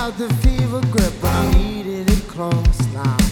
felt the fever grip. I needed it close now.